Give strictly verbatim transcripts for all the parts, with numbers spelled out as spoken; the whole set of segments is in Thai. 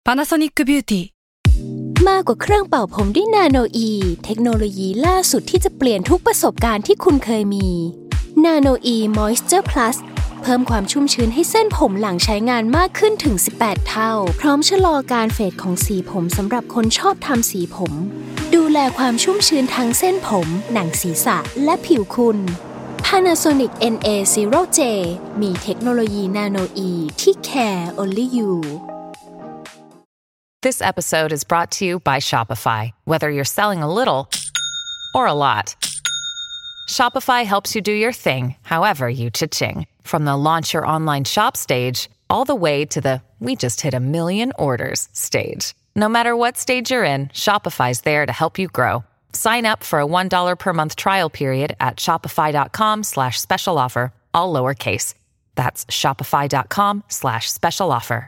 Panasonic Beauty มากกว่าเครื่องเป่าผมด้วยนาโนอีเทคโนโลยีล่าสุดที่จะเปลี่ยนทุกประสบการณ์ที่คุณเคยมีนาโนอีมอยส์เจอร์พลัสเพิ่มความชุ่มชื้นให้เส้นผมหลังใช้งานมากขึ้นถึงสิบแปดเท่าพร้อมชะลอการเฟดของสีผมสำหรับคนชอบทำสีผมดูแลความชุ่มชื้นทั้งเส้นผมหนังศีรษะและผิวคุณ Panasonic เอ็น เอ ศูนย์ เจ มีเทคโนโลยีนาโนอีที่ care only you This episode is brought to you by Shopify. Whether you're selling a little or a lot, Shopify helps you do your thing, however you cha-ching. From the launch your online shop stage, all the way to the we just hit a million orders stage. No matter what stage you're in, Shopify's there to help you grow. Sign up for a one dollar per month trial period at shopify.com slash special offer, all lowercase. That's shopify.com slash special offer.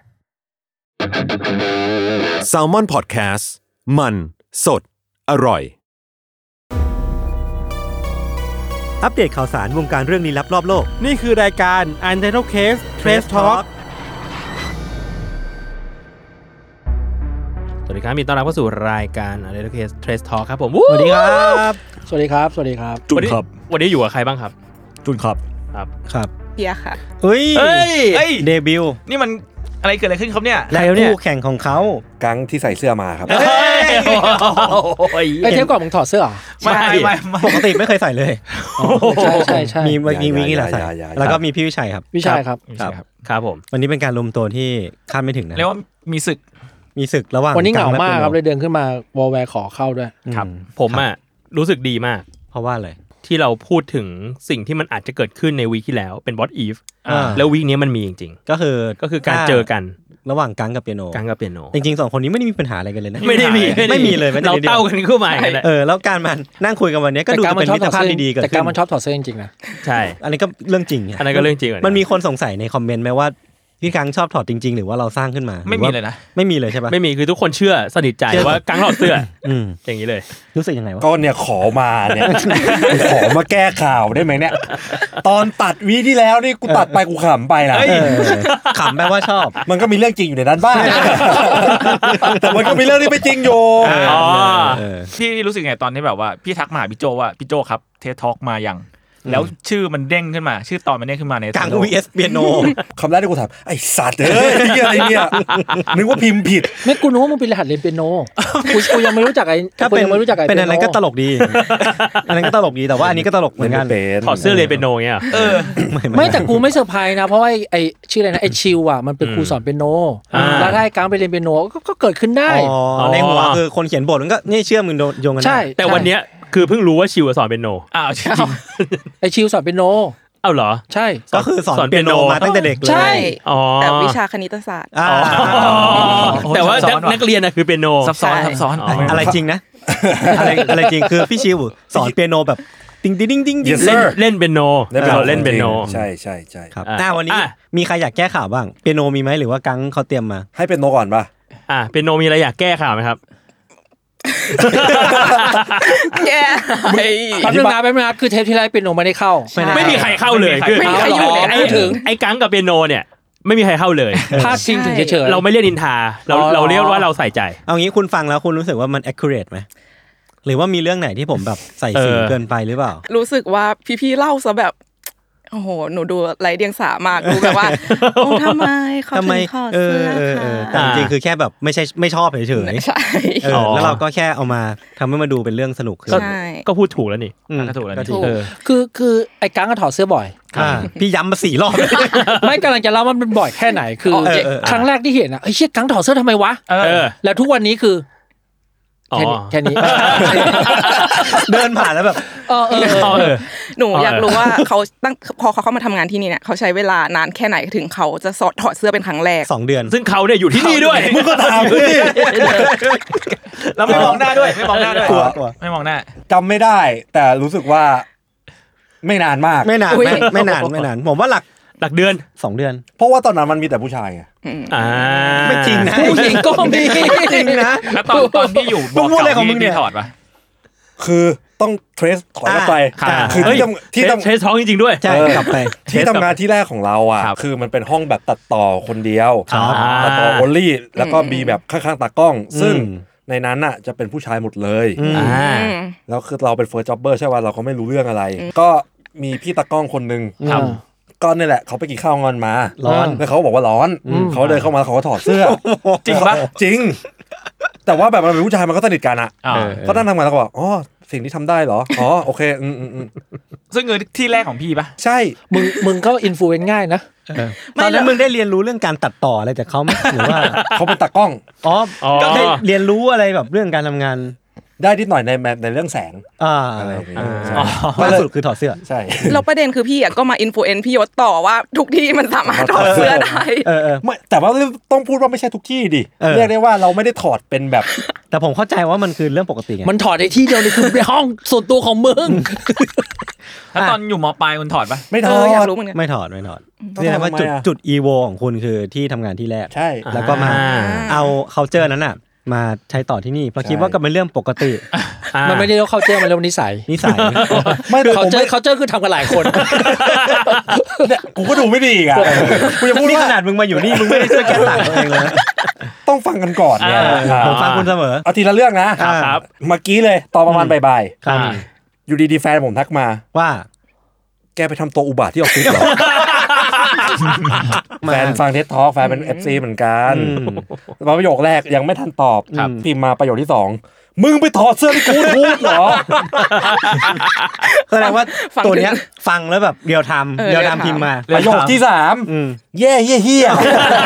Salmon Podcast มันสดอร่อยอัปเดตข่าวสารวงการเรื่องลี้ลับรอบโลกนี่คือรายการ Untitled Case Trace Talk สวัสดีครับมีต้อนรับเข้าสู่รายการ Untitled Case Trace Talk ครับผมสวัสดีครับสวัสดีครับสวัสดีครับจุนครับวันนี้อยู่กับใครบ้างครับจุนครับครับครับเฮียค่ะเฮ้ยเฮ้ยเดบิวต์นี่มันอะไรเกิดอะไรขึ้นครับเนี่ยและคู่แข่งของเขากังที่ใส่เสื้อมาครับไอ้เทปก่อนมึงถอดเสื้อเหรอไม่ไม่ปกติไม่เคยใส่เลยใช่ใช่ใช่มีมีวิกนี่แหละใส่แล้วก็มีพี่วิชัยครับวิชัยครับครับครับผมวันนี้เป็นการรวมตัวที่คาดไม่ถึงนะเรียกว่ามีศึกมีศึกระหว่างวันนี้เหงามากครับเลยเดินขึ้นมาวอลแวร์ขอเข้าด้วยครับผมอ่ะรู้สึกดีมากเพราะว่าอะไรที่เราพูดถึงสิ่งที่มันอาจจะเกิดขึ้นในวีคที่แล้วเป็น What If แล้ววีคนี้มันมีจริงๆก็คือก็คือการเจอกันระหว่างกังกับเปียโนกังกับเปียโนจริงๆสองคนนี้ไม่ได้มีปัญหาอะไรกันเลยนะไม่ได้มีไม่มีเลยเราเต้ากันขึ้นมาเออแล้วการมันนั่งคุยกันวันนี้ก็ดูเป็นมิตรภาพดีๆเกิดขึ้นแต่กังมันชอบถอดเสื้อจริงๆนะใช่อันนี้ก็เรื่องจริงอันนั้นก็เรื่องจริงมันมีคนสงสัยในคอมเมนต์ไหมว่าพี่กังชอบถอดจริงๆหรือว่าเราสร้างขึ้นมาไม่มีเลยนะไม่มีเลยใช่ปะไม่มีคือทุกคนเชื่อสนิทใจว่ากังถอดเสื้ออย่างนี้เลยรู้สึกยังไงวะก็เนี่ยขอมาเนี่ยขอมาแก้ข่าวได้ไหมเนี่ยตอนตัดวีที่แล้วนี่กูตัดไปกูขำไปนะขำแปลว่าชอบมันก็มีเรื่องจริงอยู่ในนั้นบ้างแต่มันก็มีเรื่องที่ไม่จริงอยู่อ๋อพี่รู้สึกไงตอนที่แบบว่าพี่ทักมาหาพี่โจว่าพี่โจครับเทสทอล์กมายังแล้วชื่อมันเด้งขึ้นมาชื่อตอนมันเด้งขึ้นมาในกัง วี เอส เปียโนคำแรกที่กูถามไอ้สัตว์เอ้ยนี่อะไรเนี่ยนึกว่าพิมพ์ผิดไม่กูนึกว่ามึงเป็นรหัสเรียนเปียโนกูกูยังไม่รู้จักไอ้ถ้าเป็นไม่รู้จักไอ้เป็นอะไรก็ตลกดีอันนั้นก็ตลกดีแต่ว่าอันนี้ก็ตลกเหมือนกันถอดเสื้อเรียนเปียโนเงี้ยเออไม่แต่กูไม่เซอร์ไพรส์นะเพราะว่าไอ้ชื่ออะไรนะไอ้ชิวอ่ะมันเป็นครูสอนเปียโนแล้วถ้าไอ้กังไปเรียนเปียโนก็เกิดขึ้นได้อ๋อในหัวคือคนเขียนบทมันก็นี่เชื่อมึงโยงกันใช่แต่วันเนี้ยคือเพิ่งรู้ว่าชิวสอนเปียโนอ้าวจริงไอชิวสอนเปียโนอ้าวเหรอใช่ก็คือสอนเปียโนมาตั้งแต่เด็กเลยใช่แต่วิชาคณิตศาสตร์แต่ว่านักเรียนน่ะคือเปียโนซับซ้อนซับซ้อนอะไรจริงนะอะไรอะไรจริงคือพี่ชิวสอนเปียโนแบบติ๊งติ๊งติ๊งเล่นเล่นเปียโนเล่นเปียโนใช่ๆๆครับอ่าวันนี้มีใครอยากแก้ข่าวบ้างเปียโนมีมั้ยหรือว่ากังเขาเตรียมมาให้เปียโนก่อนป่ะอ่าเปียโนมีอะไรอยากแก้ข่าวมั้ยครับแย่แป๊บนึงนะแป๊บนึงนะคือเทปที่แล้วเปียโนไม่ได้เข้าไม่มีใครเข้าเลยคือไม่มีใครอยู่ในพูดถึงไอ้กังกับเปียโนเนี่ยไม่มีใครเข้าเลยพลาดทิ้งถึงเฉยๆเราไม่เรียกนินทาเราเราเรียกว่าเราใส่ใจเอางี้คุณฟังแล้วคุณรู้สึกว่ามัน accurate มั้ยหรือว่ามีเรื่องไหนที่ผมแบบใส่สีเกินไปหรือเปล่ารู้สึกว่าพี่ๆเล่าซะแบบโอ้โหหนูดูไร้เดียงสามากดูแบบว่าโอ้ทำไมเขาถึงขอเสื้อค่ะแต่จริงๆคือแค่แบบไม่ใช่ไม่ชอบเฉยๆใช่แล้วเราก็แค่เอามาทำให้มาดูเป็นเรื่องสนุกขึ้นก็พูดถูกแล้วนี่ก็ถูกแล้วนี่คือคือไอ้กังก็ถอดเสื้อบ่อยพี่ย้ำมาสี่รอบไม่กำลังจะเล่าว่ามันบ่อยแค่ไหนคือครั้งแรกที่เห็นอ่ะเฮ้ยเชี่ยกังถอดเสื้อทำไมวะแล้วทุกวันนี้คือแค่นี้เดินผ่านแล้วแบบเออหนูอยากรู้ว่าเขาตั้งพอเขาเข้ามาทำงานที่นี่เนี่ยเขาใช้เวลานานแค่ไหนถึงเขาจะถอดเสื้อเป็นครั้งแรกสองเดือนซึ่งเขาเนี่ยอยู่ที่นี่ด้วยมึงก็ตามกูดิเราไม่มองหน้าด้วยไม่มองหน้าด้วยไม่มองหน้าจำไม่ได้แต่รู้สึกว่าไม่นานมากไม่นานไม่นานไม่นานผมว่าหลักหลักเดือนสองเดือนเพราะว่าตอนนั้นมันมีแต่ผู้ชายไงอ่าไม่จริงนะผู้หญิงก็มีจริงนะแล้วตอนตอนที่อยู่บอกเก่าที่ถอดป่ะคือต้องเทรสถอยกลับไปคือที่ทำที่ทำเทรสท้องจริงๆด้วยใช่กลับไปที่ทำงานที่แรกของเราอ่ะคือมันเป็นห้องแบบตัดต่อคนเดียวตัดต่อโอลี่แล้วก็มีแบบข้างๆตากล้องซึ่งในนั้นน่ะจะเป็นผู้ชายหมดเลยแล้วคือเราเป็นเฟิร์สจ็อบเบอร์ใช่ป่ะเราก็ไม่รู้เรื่องอะไรก็มีพี่ตากล้องคนนึงก็นี่แหละเขาไปกินข้าวงอนมาร้อนแล้วเขาบอกว่าร้อนเขาเดินเข้ามาเขาก็ถอดเสื้อจริงปะจริงแต่ว่าแบบมันเป็นผู้ชายมันก็สนิทกันอ่ะก็นั่งทำงานแล้วก็บอกอ๋อสิ่งที่ทำได้เหรออ๋อโอเคอืมอืมอืมซึ่งเงินที่แรกของพี่ปะใช่มึงมึงก็อินฟลูเอนซ์ง่ายนะตอนนั้นมึงได้เรียนรู้เรื่องการตัดต่ออะไรจากเขาไหมหรือว่าเขาเป็นตากล้องอ๋อก็ได้เรียนรู้อะไรแบบเรื่องการทำงานได้นิดหน่อยในในเรื่องแสงอ่าอะไรล่าสุดคือถอดเสื้อใช่แล้วประเด็นคือพี่อ่ะก็มาอินฟลูเอนซ์พี่ยศต่อว่าทุกที่มันสามารถถอดเสื้อได้เออๆไม่แต่ว่าต้องพูดว่าไม่ใช่ทุกที่ดิเรียกได้ว่าเราไม่ได้ถอดเป็นแบบแต่ผมเข้าใจว่ามันคือเรื่องปกติไงมันถอดในที่เดียวนี่คือในห้องส่วนตัวของมึงแล้วตอนอยู่ม.ปลายคุณถอดปะไม่ถอดอยากรู้เหมือนกันไม่ถอดไม่ถอดนี่นะว่าจุดจุดอีโวของคุณคือที่ทำงานที่แรกใช่แล้วก็มาเอา culture นั้นน่ะมาใช้ต่อที่นี่เพราะคิดว่าก็เป็นเรื่องปกติมันไม่ได้เรียก culture มันเรียกนิสัยนิสัยไม่ culture culture คือทำกันหลายคนเนี่ยกูก็ดูไม่ดีอ่ะกูจะพูดนี่ขนาดมึงมาอยู่นี่มึงไม่ได้ช่วยแก้ต่างตัวเองเลยต้องฟังกันก่อนเนี่ยผมฟังคุณเสมอเอาทีละเรื่องนะครับเมื่อกี้เลยตอนประมาณบ่ายๆอยู่ดีๆแฟนผมทักมาว่าแกไปทำตัวอุบาทที่ออฟฟิศเหรอแฟนฟังเทสทอล์กแฟนเป็น เอฟ ซี เหมือนกันมาประโยคแรกยังไม่ทันตอบพิมพ์มาประโยคที่สองมึงไปถอดเสื้อที่กูพูดเหรอแสดงว่าตัวเนี้ยฟังแล้วแบบเรียวไทม์เรียวไทม์พิมพ์มาประโยคที่สามแย่เหี้ยเหี้ย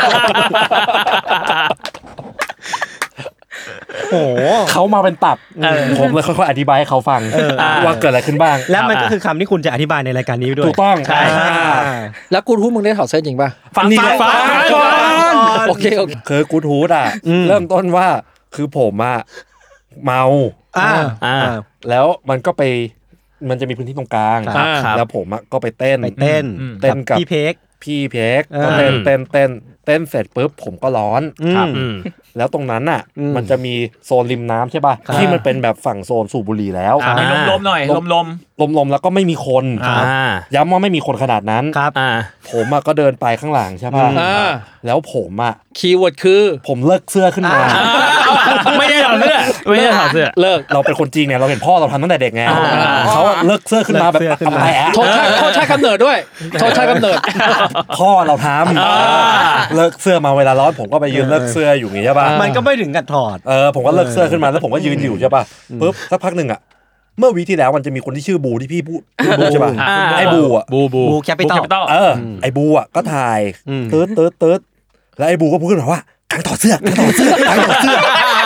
โอ้เขามาเป็นตับผมเลยค่อยๆอธิบายให้เขาฟังว่าเกิดอะไรขึ้นบ้างแล้วมันก็คือคำที่คุณจะอธิบายในรายการนี้ด้วยถูกต้องใช่แล้วกูทูมึงได้ถอดเสื้อจริงป่ะฟังฟังก่อนโอเคโอเคคือกูทูอ่ะเริ่มต้นว่าคือผมอ่ะเมาแล้วมันก็ไปมันจะมีพื้นที่ตรงกลางแล้วผมอ่ะก็ไปเต้นไปเต้นเต้นกับพี่เพกพี่เพกก็เต้นเต้นเต้นเต้นเสร็จปุ๊บผมก็ร้อนแล้วตรงนั้นน่ะมันจะมีโซนริมน้ำใช่ป่ะที่มันเป็นแบบฝั่งโซนสูบบุหรี่แล้วมีลมๆหน่อยลมๆลมๆแล้วก็ไม่มีคนย้ำว่าไม่มีคนขนาดนั้นผมอ่ะก็เดินไปข้างหลังใช่ป่ะแล้วผมอ่ะคีย์เวิร์ดคือผมเลิกเสื้อขึ้นมาไม่ได้ถอดเสื้อไม่ได้ถอดเสื้อเลิกเราเป็นคนจีนเนี่ยเราเห็นพ่อเราทำตั้งแต่เด็กไงเขาเลิกเสื้อขึ้นมาแบบทำไมอ่ะโทษโทษชาติกำเนิดด้วยโทษชาติกำเนิดพ่อเราทำเลิกเสื้อมาเวลาร้อนผมก็ไปยืนเลิกเสื้ออยู่อย่างนี้ใช่ป่ะมันก็ไม่ถึงกับถอดเออผมก็เลิกเสื้อขึ้นมาแล้วผมก็ยืนอยู่ใช่ป่ะปุ๊บสักพักหนึ่งอ่ะเมื่อวีที่แล้วมันจะมีคนที่ชื่อบูที่พี่พูดบูใช่ป่ะไอ้บูอ่ะบูบูบูแคปิตอลเออไอ้บูอ่ะก็ถ่ายตืดตืดตืดแล้วไอ้บูก็พูดขึ้นมาว่ากังถอดเสื้อกังถอดเสื้อกังถอดเสื้อ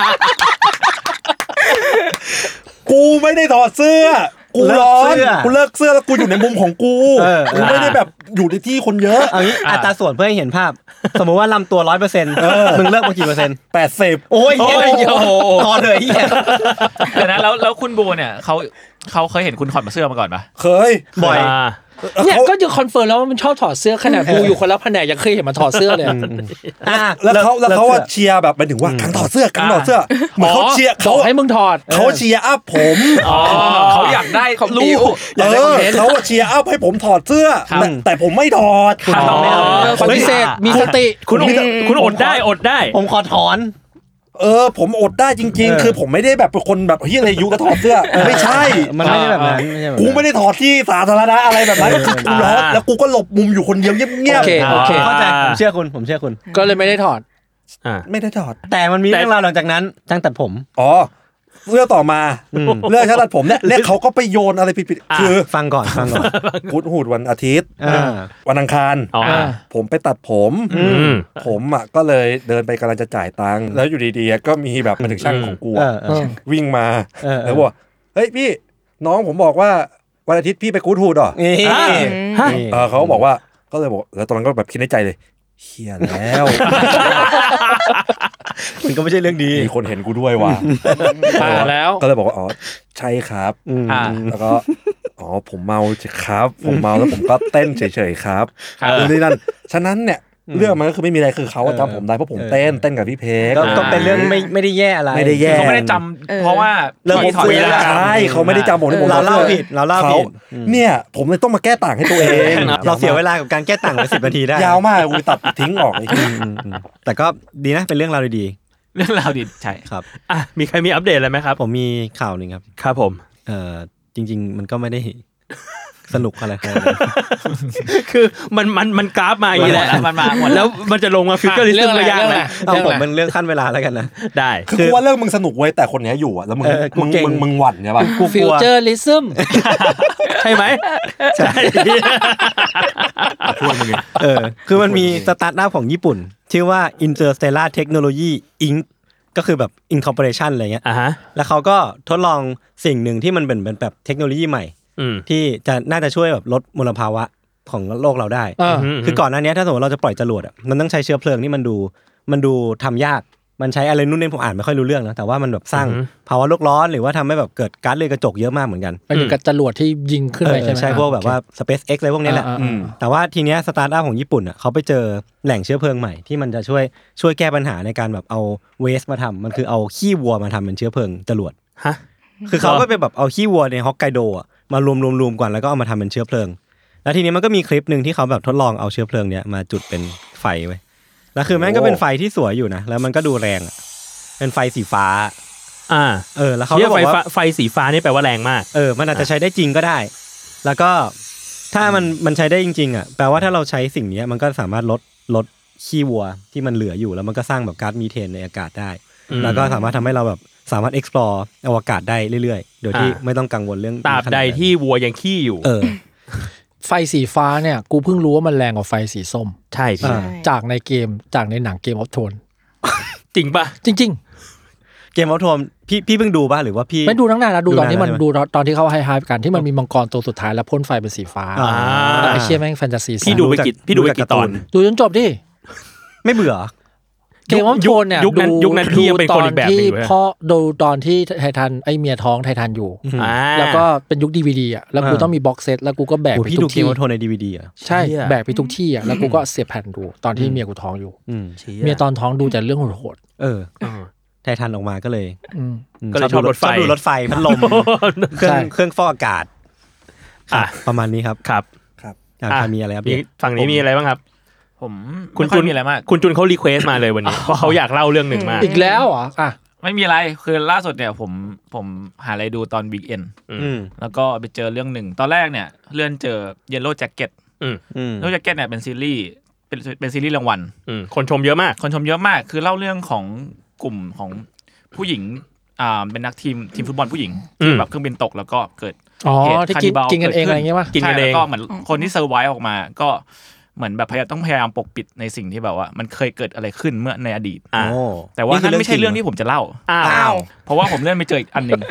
กูไม่ได้ถอดเสื้อกูร้อนกูเลิกเสื้อแล้วกูอยู่ในมุมของกูกูไม่ได้แบบอยู่ในที่คนเยอะเอางี้อัตราส่วนเพื่อให้เห็นภาพสมมติว่าลำตัว ร้อยเปอร์เซ็นต์ มึงเลิกมากี่เปอร์เซ็นต์แปดสิบโอ้ยโอ้ยพอเลยเหี้ยแต่นะแล้วแล้วคุณบูเนี่ยเขาเขาเคยเห็นคุณถอดเสื้อมาก่อนปะเคยบ่อยเนี่ยก็จะคอนเฟิร์มแล้วว่ามันชอบถอดเสื้อขนาดกูอยู่คนละแผนกยังเคยเห็นมันถอดเสื้อเลยแล้วเขาแล้วเขาว่าเชียร์แบบหมายถึงว่ากังถอดเสื้อกังถอดเสื้อเหมือนเขาเชียร์เขาให้มึงถอดเขาเชียร์อัพผมเขาอยากได้ลูกเออเขาเชียร์อัพให้ผมถอดเสื้อแต่ผมไม่ถอดปฏิเสธมีสติคุณคุณอดได้อดได้ผมขอถอนเออผมอดได้จริงๆคือผมไม่ได้แบบเป็นคนแบบเฮียอะไรยุก็ถอดเสื้อไม่ใช่มันไม่ได้แบบนั้นกูไม่ได้ถอดที่สาธารณะอะไรแบบนั้นคือกูร้อนแล้วกูก็หลบมุมอยู่คนเดียวเงียบๆโอเคโอเคเข้าใจผมเชื่อคุณผมเชื่อคุณก็เลยไม่ได้ถอดอ่าไม่ได้ถอดแต่มันมีเรื่องราวหลังจากนั้นช่างตัดผมอ๋อเรื่องต่อมาเรื่องช่างตัดผมเนี่ยเนี่ยเขาก็ไปโยนอะไรผิดๆคือฟังก่อนฟังก่อนพุธหูดวันอาทิตย์วันอังคารผมไปตัดผมผมอ่ะก็เลยเดินไปกำลังจะจ่ายตังค์แล้วอยู่ดีๆก็มีแบบมาถึงช่างของกูวิ่งมาแล้วบอกเฮ้ยพี่น้องผมบอกว่าวันอาทิตย์พี่ไปกู๊ดฮูดเหรอเขาบอกว่าก็เลยบอกแล้วตอนนั้นก็แบบคิดในใจเลยเฮียแล้วมันก็ไม่ใช่เรื่องดีมีคนเห็นกูด้วยว่ะแล้วก็เลยบอกว่าอ๋อใช่ครับแล้วก็อ๋อผมเมาครับผมเมาแล้วผมก็เต้นเฉยๆครับนี่นั่นฉะนั้นเนี่ยเรื่องมันก็คือไม่มีอะไรคือเขาจำผมได้เพราะผมเต้นเต้นกับพี่เพกก็เป็นเรื่องไม่ไม่ได้แย่อะไรไม่ได้แย่เขาไม่ได้จำเพราะว่าเรื่องผมคุยแล้วใช่เขาไม่ได้จำผมที่ผมเราเล่าผิดเราเล่าผิดเนี่ยผมเลยต้องมาแก้ต่างให้ตัวเองเราเสียเวลากับการแก้ต่างไปสิบนาทีได้ยาวมากกูตัดทิ้งออกเลยแต่ก็ดีนะเป็นเรื่องราวดีๆเรื่องราวดีใช่ครับอ่ะมีใครมีอัปเดตอะไรไหมครับผมมีข่าวนึงครับครับผมเอ่อจริงๆมันก็ไม่ได้สนุกอะไรครับคือมันมันมันกราฟมาอย่างนี้แหละมันมาหมดแล้วมันจะลงมาฟิกเกอร์ลิสต์ระยะนะเอาผมเป็นเรื่องขั้นเวลาแล้วกันนะได้คือว่าเรื่องมึงสนุกไว้แต่คนนี้อยู่อ่ะแล้วมึงมึงมึงมึงหวั่นใช่ป่ะกูฟิวเจอร์ลิซึมใช่ไหมใช่พูดมึงเออคือมันมีสตาร์ทอัพของญี่ปุ่นชื่อว่า Interstellar Technology อิงค์ ก็คือแบบ incorporation อะไรเงี้ยอ่าฮะแล้วเขาก็ทดลองสิ่งหนึ่งที่มันเป็นเป็นแบบเทคโนโลยีใหม่ที่จะน่าจะช่วยแบบลดมลภาวะของโลกเราได้คือก่อนหน้านี้ถ้าสมมติเราจะปล่อยจรวดอ่ะมันต้องใช้เชื้อเพลิงที่มันดูมันดูทำยากมันใช้อะไรนู่นนี่ผมอ่านไม่ค่อยรู้เรื่องนะแต่ว่ามันแบบสร้างภาวะโลกร้อนหรือว่าทำให้แบบเกิดก๊าซเรือนกระจกเยอะมากเหมือนกันเป็นกับจรวดที่ยิงขึ้นไปใช่ไหมใช่พวกแบบว่า SpaceX อะไรพวกนี้แหละแต่ว่าทีเนี้ยสตาร์ทอัพของญี่ปุ่นอ่ะเขาไปเจอแหล่งเชื้อเพลิงใหม่ที่มันจะช่วยช่วยแก้ปัญหาในการแบบเอาเวสต์มาทำมันคือเอาขี้วัวมาทำเป็นเชื้อเพลิงจรวดฮะคือเขาก็ไปแบบเอาขี้วัวในฮอกไกโดอ่ะมารวมรวมรวมกันแล้วก็เอามาทำเป็นเชื้อเพลิงแล้วทีนี้มันก็มีคลิปนึงที่เขาแบบทดลองเอาเชื้อเพลิงเนี้ยมาจุดเป็นไฟไว้แล้วคือแม่งก็เป็นไฟที่สวยอยู่นะแล้วมันก็ดูแรงอ่ะเป็นไฟสีฟ้าอ่าเออแล้วเขาก็บอกว่าไฟสีฟ้านี่แปลว่าแรงมากเออมันอาจจะใช้ได้จริงก็ได้แล้วก็ถ้ามันมันใช้ได้จริงๆอ่ะแปลว่าถ้าเราใช้สิ่งนี้มันก็สามารถลดลดขี้วัวที่มันเหลืออยู่แล้วมันก็สร้างแบบก๊าซมีเทนในอากาศได้แล้วก็สามารถทำให้เราแบบสามารถ explore อวกาศได้เรื่อยๆโดยที่ไม่ต้องกังวลเรื่องตราบใดที่วัวยังขี้อยู่เออไฟสีฟ้าเนี่ยกูเพิ่งรู้ว่ามันแรงกว่าไฟสีส้มใช่พี่จากในเกมจากในหนังเกมออฟโทนจริงป่ะจริงๆเกมออฟโทนพี่พี่เพิ่งดูป่ะหรือว่าพี่ไม่ดูตั้งนานแล้วดูตอนที่มันดูตอนที่เขาไฮไฮกันที่มันมีมังกรตัวสุดท้ายแล้วพ่นไฟเป็นสีฟ้าไอ้เชี่ยแม่งแฟนตาซีพี่ดูไปกี่พี่ดูไปกี่ตอนดูจนจบดิไม่เบื่อเกมออฟโทนเนี่ยยุคนั้นยุคนั้นพี่ยังเป็นคนอีกแบบนึงอยู่พ่อดูตอนที่ไททันไอเมียท้องไททันอยู่แล้วก็เป็นยุค ดี วี ดี อ่ะแล้วกูต้องมีบ็อกซ์เซตแล้วกูก็แบกไปทุกที่พี่ดูเกมออฟโทนใน ดี วี ดี อ่ะใช่แบกไปทุกที่อ่ะแล้วกูก็เสียบแผ่นดูตอนที่เมียกูท้องอยู่เมียตอนท้องดูแต่เรื่องโหดๆเออไททันออกมาก็เลยก็เลยชอบรถไฟชอบดูรถไฟพัดลมเครื่องเครื่องฟอกอากาศประมาณนี้ครับครับครับอ่ามีอะไรครับฝั่งนี้มีอะไรบ้างครับผมคุณจุนมีอะไรมากคุณจุนเขารีเควสมาเลยวันนี้เพราะเขาอยากเล่าเรื่องหนึ่งมากอีกแล้วเหรออ่ะไม่มีอะไรคือล่าสุดเนี่ยผมผมหาอะไรดูตอนวีคเอนด์แล้วก็ไปเจอเรื่องหนึ่งตอนแรกเนี่ยเลื่อนเจอ Yellow Jacket Yellow Jacket เนี่ยเป็นซีรีส์เป็นเป็นซีรีส์รางวัลคนชมเยอะมากคนชมเยอะมากคือเล่าเรื่องของกลุ่มของผู้หญิงอ่าเป็นนักทีมทีมฟุตบอลผู้หญิงที่แบบเครื่องบินตกแล้วก็เกิดเหตุคาร์นิบาลกินกันเองอะไรเงี้ยป่ะกินกันเองก็เหมือนคนที่เซอร์ไวฟ์ออกมาก็เหมือนแบบพยายามต้องพยายามปกปิดในสิ่งที่แบบว่ามันเคยเกิดอะไรขึ้นเมื่อในอดีตแต่ว่านั่นไม่ใช่เรื่องที่ผมจะเล่าอ้าวเพราะว่าผมเลื่อนไปเจออีกอันนึง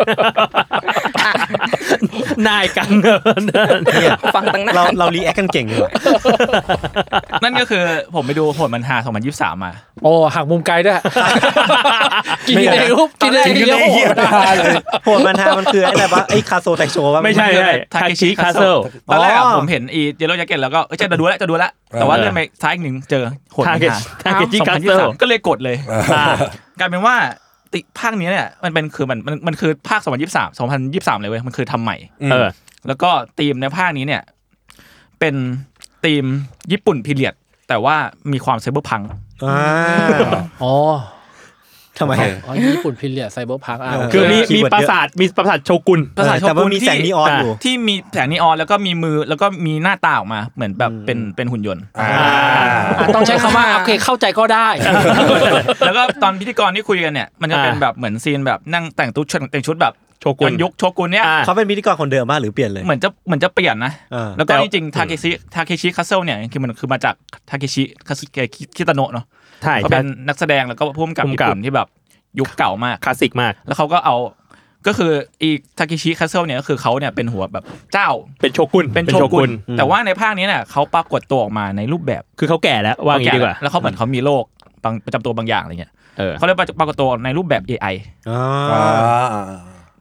นายกันฟังตั้งนานเราเรารีแอคกันเก่งเลยนั่นก็คือผมไปดูโหดมันฮาสองพันยี่สิบสามมาโอ้หักมุมไกลด้วยกินเองรูปกินเองเยอะโหดเลยโหดมันฮามันคืออะไรวะไอ้คาโซแตกโชว์ว่าไม่ใช่ทาเคชิคาเซิลตอนแรกผมเห็นอีเยลโล่แจ็คเก็ตแล้วก็เออจะดูแล้วจะดูแล้วแต่ว่าเรื่องไปท้ายอีกหนึ่งเจอโหดมันฮาทาเคชิคาเซิลก็เลยกดเลยกลายเป็นว่าติภาคนี้เนี่ยมันเป็นคือมันมันมันคือภาคสองพันยี่สิบสาม สองพันยี่สิบสามเลยเว้ยมันคือทำใหม่เออแล้วก็ธีมในภาคนี้เนี่ยเป็นธีมญี่ปุ่นพีเรียดแต่ว่ามีความไซเบอร์พังอ๋ออ๋อทำไมอ๋อญี่ปุ่นพีเรียดไซเบอร์พังอ่ะคือมีมีปราสาทมีปราสาทโชกุนปราสาทโชกุนมีแสงนีออนอยู่ที่มีแสงนีออนแล้วก็มีมือแล้วก็มีหน้าตาออกมาเหมือนแบบเป็นเป็นหุ่นยนต์ต้องใช้คำว่าโอเคเข้าใจก็ได้แล้วก็ตอนพิธีกรที่คุยกันเนี่ยมันจะเป็นแบบเหมือนซีนแบบนั่งแต่งตุ๊ดแต่งชุดแบบโชกุนยุคโชกุนเนี่ยเขาเป็นพิธีกรคนเดิมป่ะหรือเปลี่ยนเลยเหมือนจะเหมือนจะเปลี่ยนนะแล้วก็จริงๆทาเคชิทาเคชิคาเซิลเนี่ยคือมันคือมาจากทาเคชิคาสึเกะคิตาโนะเนาะเขาเป็นนักแสดงแล้วก็ผู้กำกับญี่ปุ่นที่แบบยุคเก่ามากคลาสสิกมากแล้วเขาก็เอาก็คืออีทาเคชิคาเซิลเนี่ยก็คือเขาเนี่ยเป็นหัวแบบเจ้าเป็นโชกุนเป็นโชกุนแต่ว่าในภาคนี้เนี่ยเขาปรากฏตัวออกมาในรูปแบบคือเขาแก่แล้วว่างี้ดีกว่าแล้วเขาเหมือนเขามีโรคบางประจำตัวบางอย่างอะไรเงี้ยเขาเลยปรากฏตัวในรูปแบบ เอ ไออ๋อ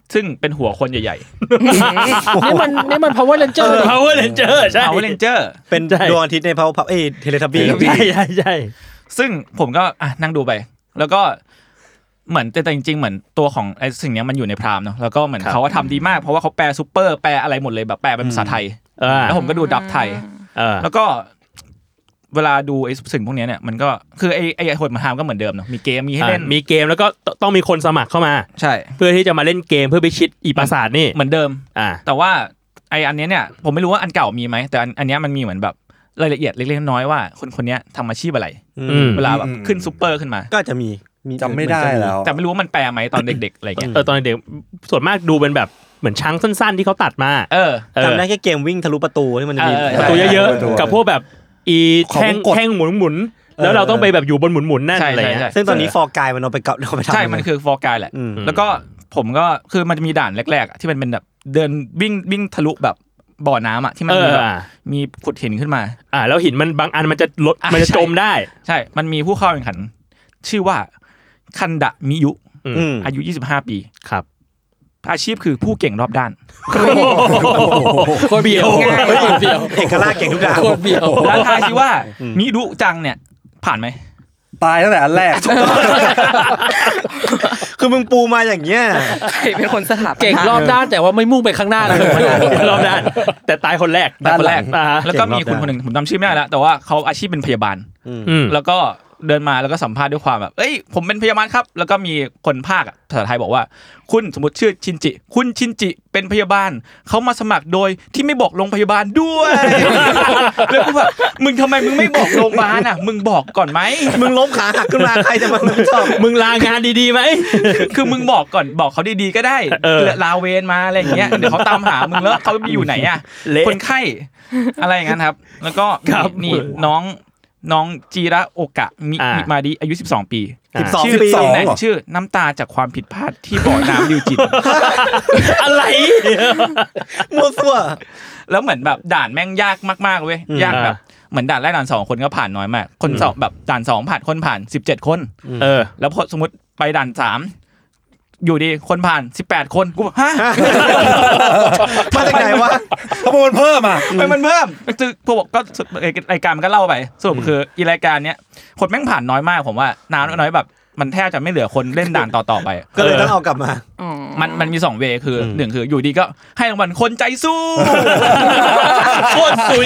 ซึ่งเป็นหัวคนใหญ่ๆนี่มันนี่มัน Power Ranger Power Ranger ใช่ Power Ranger เป็นดวงอาทิตย์ใน Power Puff เอ้ย Teletubby ใช่ๆซึ่งผมก็อ่ะนั่งดูไปแล้วก็เหมือนแต่จริงๆเหมือนตัวของไอ้สิ่งนี้มันอยู่ในพรามเนาะแล้วก็เหมือนเขาว่าทำดีมากเพราะว่าเขาแปลซุปเปอร์แปลอะไรหมดเลยแบบแปลเป็นภาษาไทยแล้วผมก็ดูดับไทยแล้วก็เวลาดูไอ้สิ่งพวกนี้เนี่ยมันก็คือไอ้ไอ้โหดมาทำก็เหมือนเดิมเนาะมีเกมมีให้เล่นมีเกมแล้วก็ต้องมีคนสมัครเข้ามาใช่เพื่อที่จะมาเล่นเกมเพื่อไปชิดอีปราสาทนี่เหมือนเดิมอ่าแต่ว่าไอ้อันนี้เนี่ยผมไม่รู้ว่าอันเก่ามีไหมแต่อันนี้มันมีเหมือนแบบรายละเอียดเล็กๆน้อยๆว่าคนคนนี้ทำอาชีพอะไรเวลาแบบขึ้นซุปเปอร์ขึ้นมาก็จะมีจำไม่ได้แล้วแต่ไม่รู้ว่ามันแปลไหมตอนเด็กๆอะไรเงี้ยเออตอนเด็กส่วนมากดูเป็นแบบเหมือนช้างสั้นๆที่เขาตัดมาเออจำได้แค่เกมวิ่งทะลุประตูที่มันจะมีประตูเยอะๆกับพวกแบบอีแท่งแท่งหมุนๆแล้วเราต้องไปแบบอยู่บนหมุนๆนั่นอะไรเงี้ยซึ่งตอนนี้ฟอร์กายมันเอาไปเก่าเอาไปทำใช่มันคือฟอร์กายแหละแล้วก็ผมก็คือมันจะมีด่านแรกๆที่มันเป็นแบบเดินวิ่งวิ่งทะลุแบบบ่อน้ำอ่ะที่มันมีแบบมีขุดหินขึ้นมาอ่าแล้วหินมันบางอันมันจะลดมันจะจมได้ใช่มันมีผู้เข้าแข่งขันชื่อว่าคันดะมิยุอายุยี่สิบห้าปีครับอาชีพคือผู้เก่งรอบด้านโคตรเบียวเบียวเอกราชเก่งทุกอย่างโคตรเบียวแล้วทายสิว่ามิรุจังเนี่ยผ่านไหมตายตั้งแต่อันแรกคือมึงปูมาอย่างเงี้ยใครเป็นคนสถาปเก่งรอบด้านแต่ว่าไม่มุ่งไปข้างหน้านะรอบด้านแต่ตายคนแรกตายคนแรกแล้วก็มีคุณคนหนึ่งผมจำชื่อไม่ได้แล้วแต่ว่าเขาอาชีพเป็นพยาบาลแล้วก็เดินมาแล้วก็สัมภาษณ์ด้วยความแบบเอ้ยผมเป็นพยาบาลครับแล้วก็มีคนภาคภาษาไทยบอกว่าคุณสมมติชื่อชินจิคุณชินจิเป็นพยาบาลเขามาสมัครโดยที่ไม่บอกโรงพยาบาลด้วยแล้วกูแบบมึงทำไมมึงไม่บอกโรงพยาบาลอ่ะมึงบอกก่อนไหมมึงล้มขาหักขึ้นมาใครจะมาชอบมึงลางานดีๆไหมคือมึงบอกก่อนบอกเขาดีๆก็ได้ลาเวรมาอะไรอย่างเงี้ยเดี๋ยวเขาตามหามึงแล้วเขาอยู่ไหนอ่ะคนไข้อะไรอย่างนั้นครับแล้วก็นี่น้องน้องจีระโอกะมิมาดิอายุสิบสองปีชื่อตำแหน่งชื่อน้ำตาจากความผิดพลาดที่บ่อน้ำดิวจินอะไรมั่วซั่วแล้วเหมือนแบบด่านแม่งยากมากๆเว้ยยากแบบเหมือนด่านแรกด่านสองคนก็ผ่านน้อยมากคนสองแบบด่านสองผ่านคนผ่านสิบเจ็ดคนเออแล้วพอสมมติไปด่านสามอยู่ดีคนผ่านสิบแปดคนกูฮะมาจากไหนวะทำไมมันเพิ่มอ่ะทำไมมันเพิ่มคือพวกก็รายการมันก็เล่าไปสรุปคืออีรายการเนี้ยคนแม่งผ่านน้อยมากผมว่าน้ำน้อยแบบมันแทบจะไม่เหลือคนเล่นด่านต่อๆไปก็เลยต้องเอากลับมามันมันมีสองเวคือหนึ่งคืออยู่ดีก็ให้รางวัลคนใจสู้โคตรซุย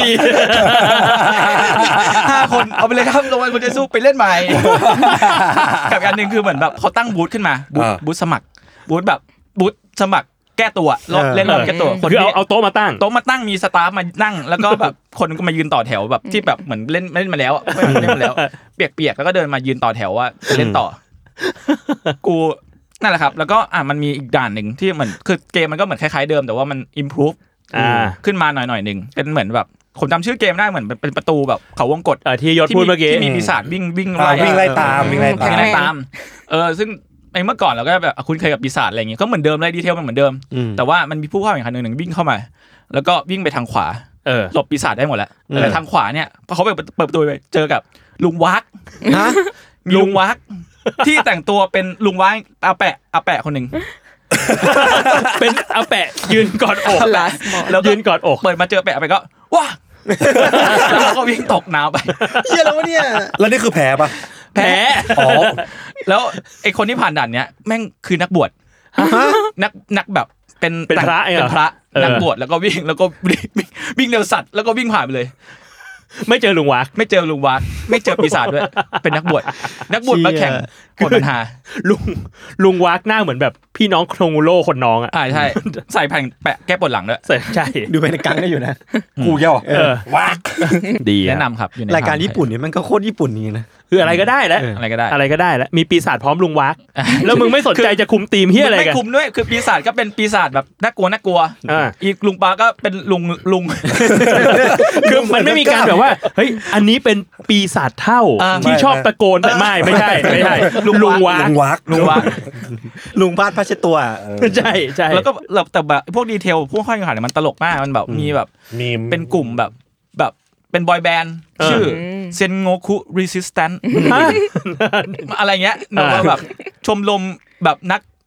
ห้าคนเอาไปเลยครับรางวัลคนใจสู้ไปเล่นใหม่กับอันนึงคือเหมือนแบบเขาตั้งบูธขึ้นมาบูธบูธสมัครบูธแบบบูธสมัครแก้ตัวเล่นรอบแก้ตัวคนที่เอาโต๊ะมาตั้งโต๊ะมาตั้งมีสตาฟมานั่งแล้วก็แบบคนก็มายืนต่อแถวแบบที่แบบเหมือนเล่นเล่นมาแล้วเล่นมาแล้วเปียกๆแล้วก็เดินมายืนต่อแถวว่าเล่นต่อกูนั่นแหละครับแล้วก็อ่ะมันมีอีกด่านหนึ่งที่เหมือนคือเกมมันก็เหมือนคล้ายๆเดิมแต่ว่ามัน improve อ่าขึ้นมาหน่อยๆนึงเป็นเหมือนแบบผมจำชื่อเกมได้เหมือนเป็นประตูแบบเขาวงกตที่ยศพูดเมื่อกี้ที่มีปีศาจวิ่งวิ่งวิ่งไล่ตามวิ่งไล่ตามวิ่งไล่ตามเออซึ่งไอ้เมื่อก่อนเราก็แบบคุณเคยกับปีศาจอะไรอย่างเงี้ยก็เหมือนเดิมเลยดีเทลมันเหมือนเดิมแต่ว่ามันมีผู้เข้าแข่งขันหนึ่งวิ่งเข้ามาแล้วก็วิ่งไปทางขวาหลบปีศาจได้หมดแล้วแต่ทางขวาเนี่ยพอเขาไปเปิดประตูไปเจอกับลุงวักฮะลุงวักที่แต่งตัวเป็นลุงวักอาแปะอาแปะคนหนึ่งเป็นอาแปะยืนกอดอกแล้วยืนกอดอกเปิดมาเจอแปะไปก็ว้าแล้วก็วิ่งตกน้ำไปเหี้ยแล้วเนี่ยแล้วนี่คือแผลปะแผลอ๋อแล้วไอ้คนที่ผ่านด่านเนี้ยแม่งคือนักบวชนักนักแบบเป็นเป็นพระเป็นพระนักบวชแล้วก็วิ่งแล้วก็วิ่งเร็วสัตว์แล้วก็วิ่งผ่านไปเลยไม่เจอลุงวักไม่เจอลุงวักไม่เจอปีศาจด้วยเป็นนักบวชนักบวชมาแข่งกดปัญหาลุงลุงวักหน้าเหมือนแบบพี่น้องโครงโลคนน้องอ่ะใช่ใส่แผ่นแปะแก้ปวดหลังด้วยใช่ดูเป็นกังได้อยู่นะกูเย่าเออวักดีแนะนำครับรายการญี่ปุ่นเนี่ยมันก็โคตรญี่ปุ่นนี่นะคืออะไรก็ได้แล้วอะไรก็ได้อะไรก็ได้แล้วมีปีศาจพร้อมลุงวักแล้วมึงไม่สนใจจะคุมทีมเฮียอะไรกันไม่คุมด้วยคือปีศาจก็เป็นปีศาจแบบน่ากลัวน่ากลัวอีกลุงปาก็เป็นลุงลุงคือมันไม่มีการแบบว่าเฮ้ยอันนี้เป็นปีศาจเท่าที่ชอบตะโกนแต่ไม่ไม่ใช่ไม่ใช่ลุงวักลุงวักลุงวักลุงพาดพัชตัวใช่ใช่แล้วก็แต่แบบพวกดีเทลพวกข้อขันมันตลกมากมันแบบมีแบบเป็นกลุ่มแบบแบบเป็นบอยแบนด์ชื่อเซนโงคุรีสิสแตนต์อะไรเงี้ยแบบแบบชมรมแบบนัก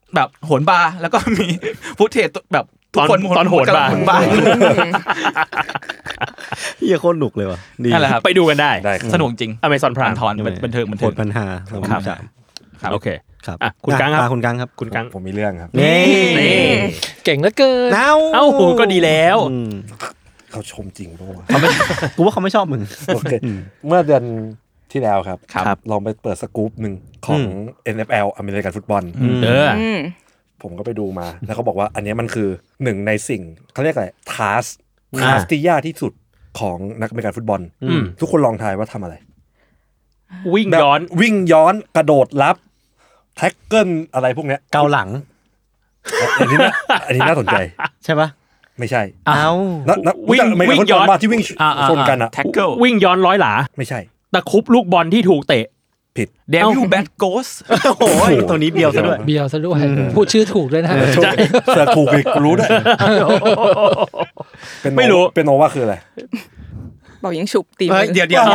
แบบโหนบาร์แล้วก็มีฟุตเทจแบบทุกคนตอนโหนบาร์เหี้ยโคตรหนุกเลยว่ะดีนั่นแหละครับไปดูกันได้สนุกจริง Amazon Prime ถอนบันเทิงบันเทิงปัญหาครับโอเคครับอ่ะคุณกังครับคุณกังครับคุณกังผมมีเรื่องครับนี่เก่งเหลือเกินเอ้าเอ้าก็ดีแล้วเขาชมจริงป่ะวะกูว่าเขาไม่ชอบมึงโอเคเมื่อเดือนที่แล้วครับลองไปเปิดสกู๊ปหนึ่งของ เอ็น เอฟ แอล อเมริกันฟุตบอลเออผมก็ไปดูมาแล้วเขาบอกว่าอันนี้มันคือหนึ่งในสิ่งเขาเรียกอะไรทาสทาสที่ยากที่สุดของนักอเมริกันฟุตบอลทุกคนลองทายว่าทำอะไรวิ่งย้อนวิ่งย้อนกระโดดรับแท็กเกิลอะไรพวกเนี้ยเกาหลังอันนี้น่าอันนี้น่าสนใจใช่ปะไม่ใช่เอ้าวิ่งวิ่งย้อนมาที่วิ่งชนกันอะแท็กเกิลวิ่งย้อนร้อยหลาไม่ใช่ตะคุบลูกบอลที่ถูกเตะผิดเดวิลแบทโกสโอ้ยตัวนี้เบียวซะด้วยเบียวซะด้วยพูดชื่อถูกด้วยนะเสือถูกอีกรู้ด้วยไม่รู้เป็นโนว่าคืออะไรเป่ายิงฉุบตีเดี๋ยวเดี๋ยว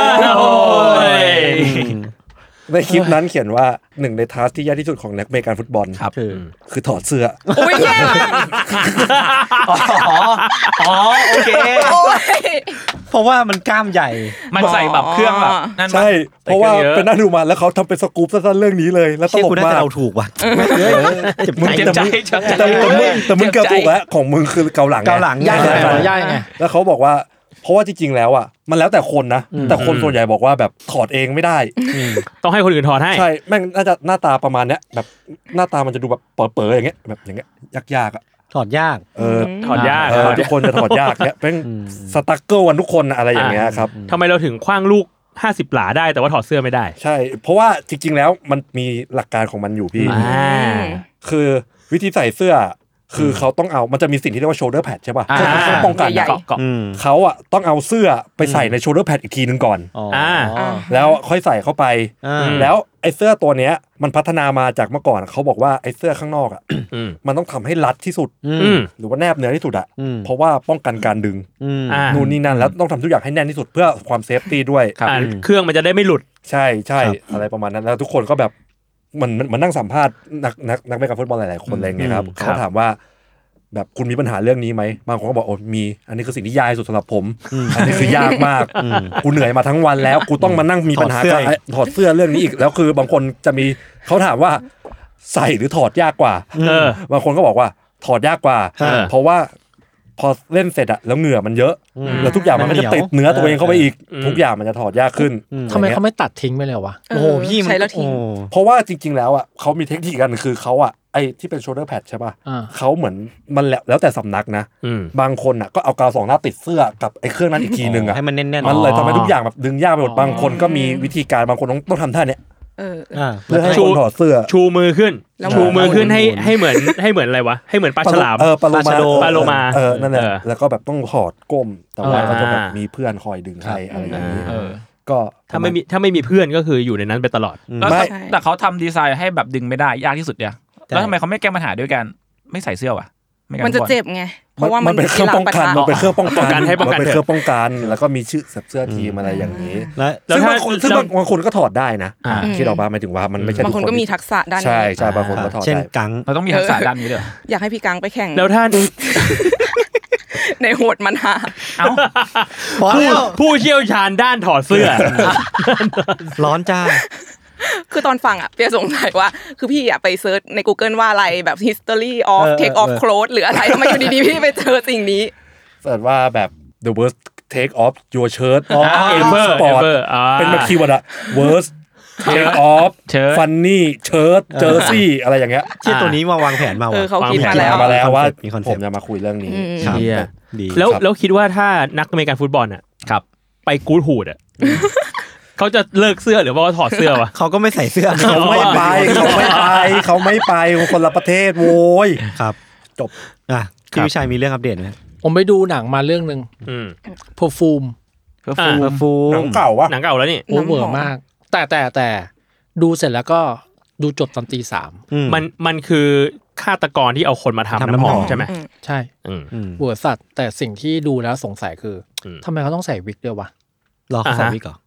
ในคลิปนั้นเขียนว่าหนึ่งในทัสที่ยากที่สุดของนักอเมริกันฟุตบอลคือคือถอดเสื้อโอ้ยแย่อ๋ออ๋อโอเคเพราะว่ามันกล้ามใหญ่มันใส่แบบเครื่องแบบนั่นใช่เพราะว่าเป็นน่าดูมาแล้วเขาทำเป็นสกู๊ปสั้นๆเรื่องนี้เลยแล้วตลกมากเราถูกว่ะมึงเจ็บใจแต่มึงแต่มึงเกือบถูกแล้วของมึงคือเกาหลังเกาหลังย่ายย่ายไงแล้วเขาบอกว่าเพราะว่าจริงๆแล้วอ่ะมันแล้วแต่คนนะแต่คนส่วนใหญ่บอกว่าแบบถอดเองไม่ได้ต้องให้คนอื่นถอดให้ใช่แม่งน่าจะหน้าตาประมาณเนี้ยแบบหน้าตามันจะดูแบบเป๋อๆอย่างเงี้ยแบบอย่างเงี้ยยากๆอ่ะถอดยากเออถอดยากทุกคนจะถอดยากเนี้ยเป็นสตั๊กเกิลกันทุกคนอะไรอย่างเงี้ยครับทำไมเราถึงคว้างลูกห้าสิบหลาได้แต่ว่าถอดเสื้อไม่ได้ใช่เพราะว่าจริงๆแล้วมันมีหลักการของมันอยู่พี่คือวิธีใส่เสื้อคือเขาต้องเอามันจะมีสิ่งที่เรียกว่า shoulder pad ใช่ป่ะป้องกันเขาอ่ะต้องเอาเสื้อไปใส่ใน shoulder pad อีกทีนึงก่อนแล้วค่อยใส่เข้าไปแล้วไอ้เสื้อตัวเนี้ยมันพัฒนามาจากเมื่อก่อนเขาบอกว่าไอ้เสื้อข้างนอกอ่ะมันต้องทำให้รัดที่สุดหรือว่าแนบเนื้อที่สุดอ่ะเพราะว่าป้องกันการดึงนู่นนี่นั่นแล้วต้องทำทุกอย่างให้แน่นที่สุดเพื่อความเซฟตี้ด้วยเครื่องมันจะได้ไม่หลุดใช่ใช่อะไรประมาณนั้นแล้วทุกคนก็แบบมันมันนั่งสัมภาษณ์นักนักนักเมกาฟุตบอลหลายๆคนอะไรเงี้ยครับเขาถามว่าแบบคุณมีปัญหาเรื่องนี้ไหมบางคนก็บอกโอ้มีอันนี้คือสิ่งที่ยากสุดสำหรับผมอันนี้คือยากมากกูเหนื่อยมาทั้งวันแล้วกูต้องมานั่งมีปัญหากับถอดเสื้อเรื่องนี้อีกแล้วคือบางคนจะมีเขาถามว่าใส่หรือถอดยากกว่าบางคนก็บอกว่าถอดยากกว่าเพราะว่าพอเล่นเสร็จอะแล้วเหงื่อมันเยอะแล้วทุกอย่างมันก็จะติดเนื้อตัวเองเข้าไปอีกทุกอย่างมันจะถอดยากขึ้นทำไมเขาไม่ตัดทิ้งไปเลยวะโอ้โหพี่ใช้แล้วทิ้งเพราะว่าจริงๆแล้วอะเขามีเทคนิคกันคือเขาอะไอ้ที่เป็น shoulder pad ใช่ป่ะเขาเหมือนมันแล้วแต่สำนักนะบางคนอ่ะก็เอากาวสองหน้าติดเสื้อกับไอ้เครื่องนั้นอีกทีนึงอ่ะให้มันแน่นๆมันเลยทำให้ทุกอย่างแบบดึงยากไปหมดบางคนก็มีวิธีการบางคนต้องต้องทำท่าเนี้ยเพื่อให้คนถอดเสื้อชูมือขึ้นชูมือขึ้นให้ให้เหมือนให้เหมือนอะไรวะให้เหมือนปลาฉลามเออปลาโลมาปลาโลมาเออนั่นแหละแล้วก็แบบต้องถอดก้มแต่ว่าก็จะแบบมีเพื่อนคอยดึงให้อะไรอย่างนี้ก็ถ้าไม่มีถ้าไม่มีเพื่อนก็คืออยู่ในนั้นไปตลอดแต่เขาทำดีไซน์ให้แบบดึงไม่ได้ยากที่สุดเนี่ยแล้วทำไมเขาไม่แก้ปัญหาด้วยกันไม่ใส่เสื้อวะมันจะเจ็บไงเพราะว่ามันเป็นเครื่องป้องกันมันเป็นเครื่องป้องกันให้ป้องกันเป็นเครื่องป้องกันแล้วก็มีชื่อเสื้อทีมอะไรอย่างนี้แล้วบางคนซึ่งบางคนก็ถอดได้นะที่เราบ้าหมายถึงว่ามันไม่ใช่บางคนก็มีทักษะด้านนี้ใช่ใช่บางคนก็ถอดได้เช่นกังเราต้องมีทักษะด้านนี้ด้วยอยากให้พี่กังไปแข่งแล้วท่านในโหดมันหาเอ้าผู้เชี่ยวชาญด้านถอดเสื้อร้อนจ้าคือตอนฟังอ่ะเปียสงสัยว่าคือพี่อ่ะไปเซิร์ชใน Google ว่าอะไรแบบ history of take off clothes หรืออะไรทำไมอยู่ดีๆพี่ไปเจอสิ่งนี้เสิร์ชว่าแบบ the worst take off your shirt ever sport เป็นแบบคีย์เวิร์ดอะ worst take off funny shirt jersey อะไรอย่างเงี้ยที่ตัวนี้มาวางแผนมาว่าเขาคิดมาแล้วมาแล้วว่าผมจะมาคุยเรื่องนี้แล้วแล้วคิดว่าถ้านักอเมริกันฟุตบอลอ่ะครับไปกู๊ดฮูดอ่ะเขาจะเลิกเสื้อหรือว่าถอดเสื้อวะเขาก็ไม่ใส่เสื้อเขาไม่ไปเขาไม่ไปเขาไม่ไปคนละประเทศโว้ยครับจบอ่ะพี่วิชัยมีเรื่องอัปเดตไหมผมไปดูหนังมาเรื่องนึงอืม Perfume Perfume หนังเก่าวะหนังเก่าแล้วนี่โอเวอร์มากแต่แต่แต่ดูเสร็จแล้วก็ดูจบตอนตีสามมันมันคือฆาตกรที่เอาคนมาทำน้ำหอมใช่ไหมใช่เวอร์สัตว์แต่สิ่งที่ดูแล้วสงสัยคือทำไมเขาต้องใส่วิกด้วยวะรอเขาใส่วิกเหรอ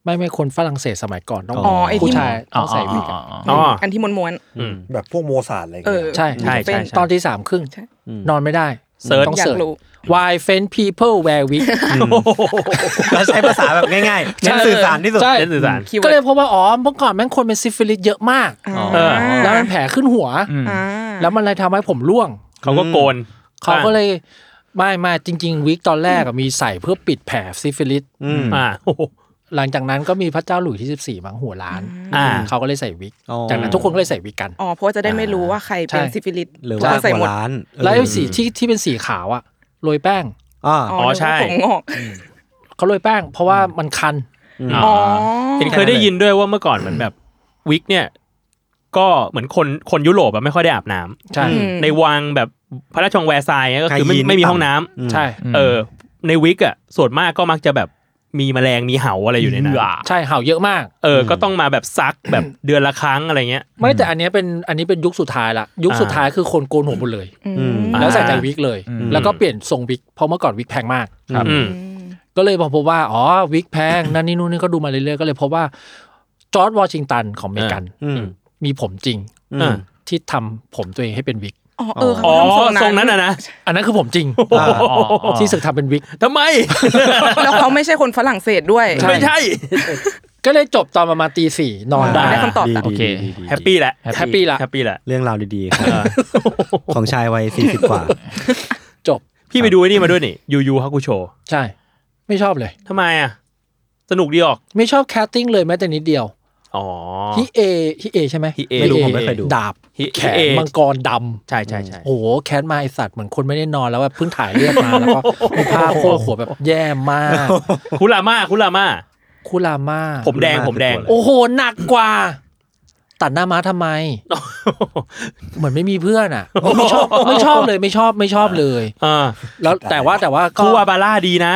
ไม่ไม่คนฝรั่งเศสสมัยก่อนต้องอ๋อไอ้ที่ผู้ชายต้องใส่วิกอ๋ออันที่ม้วนๆแบบพวกโมซาร์ทอะไรอย่างเอเงี้อยใช่ใช่ใช่ตอนที่สามครึ่งนอนไม่ได้เสิร์ชต้องเสิร์ช Why French people wear wig แล้วใช้ภาษาแบบง่ายๆเน้นสื่อสารที่สุดเน้นสื่อสารก็เลยพบว่าอ๋อเมื่อก่อนแม่งคนเป็นซิฟิลิสเยอะมากแล้วมันแผลขึ้นหัวแล้วมันเลยทำให้ผมร่วงเขาก็โกนเขาก็เลยไม่ไม่จริงๆวิกตอนแรกมีใส่เพื่อปิดแผลซิฟิลิสอ่าหลังจากนั้นก็มีพระเจ้าหลุยที่สิบสี่มั้งหัวล้านเขาก็เลยใส่วิกจากนั้นทุกคนก็เลยใส่วิกกันอ๋อเพราะจะได้ไม่รู้ว่าใครเป็นซิฟิลิสหรือว่าหัวล้านแล้วไอ้สีที่ที่เป็นสีขาวอะโรยแป้งอ๋อใช่เขาโรยแป้งเพราะว่ามันคันอ๋อเห็นเคยได้ยินด้วยว่าเมื่อก่อนเหมือนแบบวิกเนี่ยก็เหมือนคนคนยุโรปอะไม่ค่อยได้อาบน้ำใช่ในวังแบบพระราชวังแวร์ซายก็คือไม่ไม่มีห้องน้ำใช่เออในวิกอะส่วนมากก็มักจะแบบมีแมลงมีเห่าอะไรอยู่ในนั้นใช่เห่าเยอะมากเออก็ต้องมาแบบซักแบบเดือนละครั้งอะไรเงี้ยไม่แต่อันนี้เป็นอันนี้เป็นยุคสุดท้ายละยุคสุดท้ายคือคนโกนหัวหมดเลยแล้วใส่ใจวิกเลยแล้วก็เปลี่ยนทรงวิกเพราะเมื่อก่อนวิกแพงมากครับก็เลยพบว่าอ๋อวิกแพงนั่นนี่นู่นนี่ก็ดูมาเรื่อยๆก็เลยพบว่าจอร์จวอชิงตันของอเมริกันมีผมจริงที่ทำผมตัวเองให้เป็นวิกอ๋อเออทรงนั้นอ่ะนะอันนั้นคือผมจริงที่สึกทำเป็นวิกทำไมแล้วเขาไม่ใช่คนฝรั่งเศสด้วยไม่ใช่ก็เลยจบตอนประมาณตีสี่นอนได้ได้คำตอบโอเคแฮปปี้แหละแฮปปี้ละแฮปปี้แหละเรื่องราวดีๆครับของชายวัยสี่สิบกว่าจบพี่ไปดูไอ้นี่มาด้วยนี่ยูยูฮากุโชใช่ไม่ชอบเลยทำไมอ่ะสนุกดีออกไม่ชอบแคสติ้งเลยแม้แต่นิดเดียวอ๋อฮิเอฮิเอใช่ไหมไม่รู้ผมไม่เคยดูดาบแขนมังกรดำใช่ใช่ใช่โอ้โหแคสมาไอสัตว์เหมือนคนไม่ได้นอนแล้วแบบเพิ่งถ่ายเลือดมาแล้วก็มีผ้าโคกหัวแบบแย่มากคุราม่าคุราม่าคุราม่าผมแดงผมแดงโอ้โหหนักกว่าตัดหน้าม้าทำไมเหมือนไม่มีเพื่อนอ่ะไม่ชอบไม่ชอบเลยไม่ชอบไม่ชอบเลยแล้วแต่ว่าแต่ว่าคูอาบาร่าดีนะ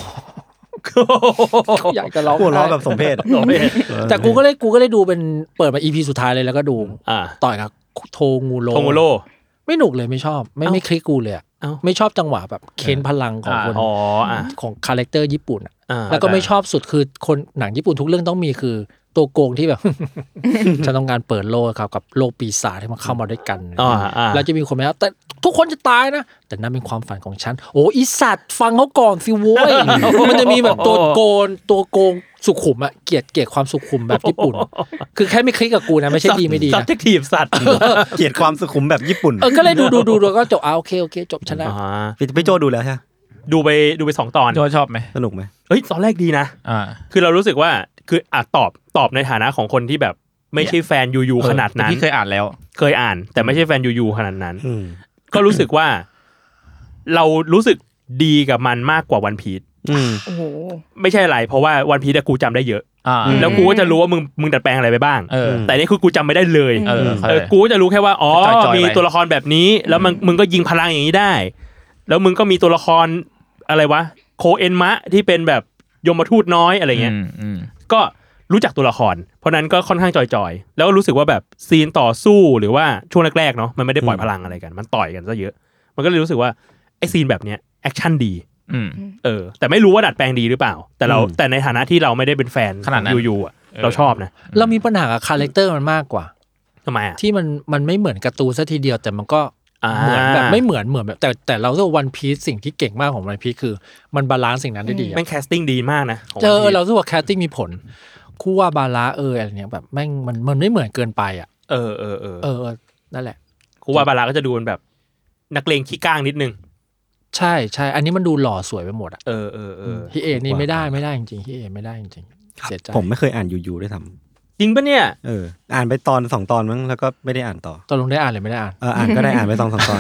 อยากจะร้องหัวเราะแบบสมเพชแต่กูก็เลยกูก็เลยดูเป็นเปิดมา อี พี สุดท้ายเลยแล้วก็ดูต่อยกับโทงูโรโทงูโรไม่หนุกเลยไม่ชอบไม่ไม่คลิกกูเลยไม่ชอบจังหวะแบบเค้นพลังของคนของคาแรคเตอร์ญี่ปุ่นแล้วก็ไม่ชอบสุดคือคนหนังญี่ปุ่นทุกเรื่องต้องมีคือตัวโกงที่แบบฉันต้องการเปิดโลกครับกับโลกปีศาจที่มันเข้ามาด้วยกันแล้วจะมีคนไหมครับแต่ทุกคนจะตายนะแต่นั่นเป็นความฝันของฉันโอ้อีสัตว์ฟังเขาก่อนสิโว้ยมันจะมีแบบตัวโกงตัวโกงสุขุมอะเกลียดเกลียดความสุขุมแบบญี่ปุ่นคือแค่ไม่คลิกกับกูนะไม่ใช่ดีไม่ดีนะ subjective สัตว์เกลียดความสุขุมแบบญี่ปุ่นเออก็เลยดูดูดูแล้วก็จบอ่าโอเคโอเคจบชนะพี่โจดูแล้วใช่ดูไปดูไปสองตอนโจชอบไหมสนุกไหมเฮ้ยตอนแรกดีนะอ่าคือเรารู้สึกว่าคืออ่ะตอบตอบในฐานะของคนที่แบบไม่ใช่แฟนยูยูขนาดนั้นที่เคยอ่านแล้วเคยอ่านแต่ไม่ใช่แฟนยูยูขนาดนั้นก็รู้สึกว่าเรารู้สึกดีกับมันมากกว่าวันพีซโอ้โหไม่ใช่อะไรเพราะว่าวันพีซกูจำได้เยอะแล้วกูก็จะรู้ว่ามึงมึงดัดแปลงอะไรไปบ้างแต่นี่คือกูจำไม่ได้เลยเออกูก็จะรู้แค่ว่าอ๋อมีตัวละครแบบนี้แล้วมึงมึงก็ยิงพลังอย่างนี้ได้แล้วมึงก็มีตัวละครอะไรวะโคเอ็นมะที่เป็นแบบยมทูตน้อยอะไรเงี้ยก็รู้จักตัวละครเพราะนั้นก็ค่อนข้างจอยๆแล้วรู้สึกว่าแบบซีนต่อสู้หรือว่าช่วงแรกๆเนาะมันไม่ได้ปล่อยพลังอะไรกันมันต่อยกันซะเยอะมันก็เลยรู้สึกว่าไอ้ซีนแบบเนี้ยแอคชั่นดีเออแต่ไม่รู้ว่าดัดแปลงดีหรือเปล่าแต่เราแต่ในฐานะที่เราไม่ได้เป็นแฟนยูยูอ่ะเราชอบนะเรามีปัญหากับคาแรคเตอร์มันมากกว่าทำไมอ่ะที่มันมันไม่เหมือนการ์ตูนซะทีเดียวแต่มันก็เหมือนแบบไม่เหมือนเหมือนแบบแต่แต่เราว่าวันพีซสิ่งที่เก่งมากของวันพีซคือมันบาลานซ์สิ่งนั้นได้ดีแม่งแคสติ้งดีมากนะเออเรารู้ว่าแคสติ้งมีผลคู่ว่าบาลาเอออะไรเนี้ยแบบแม่งมันมันไม่เหมือนเกินไปอ่ะเออเออเออเออนั่นแหละคู่ว่าบาลาก็จะดูแบบนักเลงขี้ก้างนิดนึงใช่ใช่อันนี้มันดูหล่อสวยไปหมดอ่ะเออเออเออฮิเอนี่ไม่ได้ไม่ได้จริงๆฮิเอไม่ได้จริงๆเสียใจผมไม่เคยอ่านยูยูด้วยซ้ำจริงปะเนี่ยเอออ่านไปตอนสองตอนมั้งแล้วก็ไม่ได้อ่านต่อตอนลงได้อ่านเลยไม่ได้อ่านเอออ่านก็ได้อ่านไปสองสามตอน